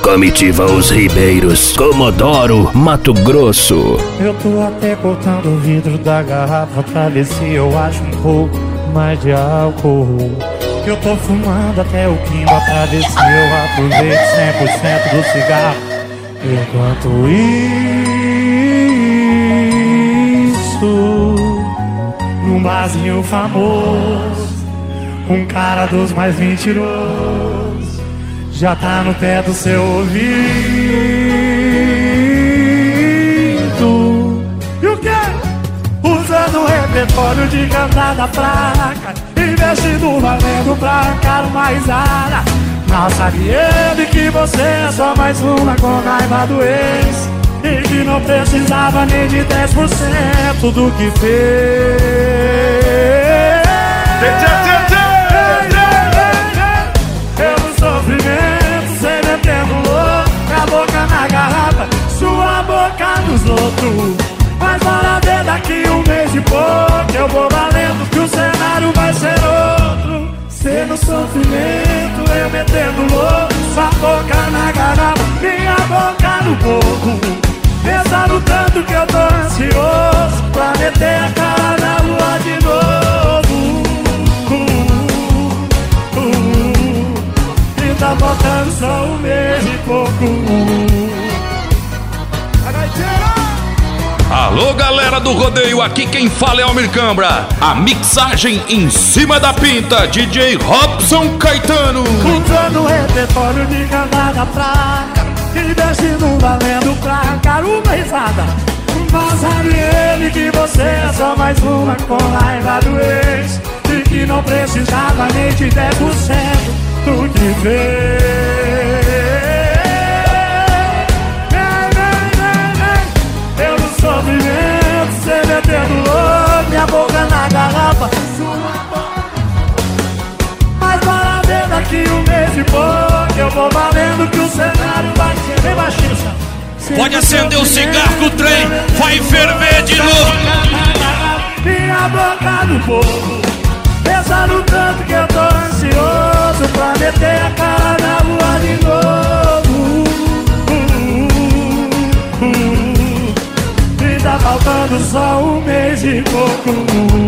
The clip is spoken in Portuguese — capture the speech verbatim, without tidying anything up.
Comitiva Os Ribeiros, Comodoro, Mato Grosso. Eu tô até cortando o vidro da garrafa pra ver se eu acho um pouco mais de álcool. Eu tô fumando até o quimba pra ver se eu aproveito cem por cento do cigarro. Enquanto isso, num barzinho famoso, um cara dos mais mentirosos já tá no pé do seu ouvido. E o quê? Usando o repertório de cantar da placa, investindo valendo pra arrancar uma risada. Mal sabe ele que você é só mais uma com raiva do ex, e que não precisava nem de dez por cento do que fez. Eu no sofrimento, cê metendo louco, a boca na garrafa, sua boca nos outros. Mas bora ver daqui um mês e pouco, eu vou valendo que o cenário vai ser outro. Cê no sofrimento, eu metendo louco, sua boca na garrafa, minha boca no boco. Pensando tanto que eu tô ansioso pra meter a cara na lua de novo. uh, uh, uh, E tá faltando só um mês e pouco. Alô, galera do rodeio, aqui quem fala é Almir Cambra. A mixagem em cima da pinta, D J Robson Caetano. Usando o repertório de cantar da praia, investindo valendo pra arrancar uma risada. Mas sabe ele que você é só mais uma com raiva do ex, e que não precisava nem de dez por cento do que fez. Eu no sofrimento, cê metendo louco, minha boca na garrafa, sua boca. Mas bora ver daqui um mês e pouco, eu vou valendo que o cenário vai ser bem baixinho. Pode acender o cigarro que o trem vai ferver de novo. Minha boca no fogo, pensando tanto que eu tô ansioso pra meter a cara na lua de novo. uh, uh, uh, E tá faltando só um mês e pouco.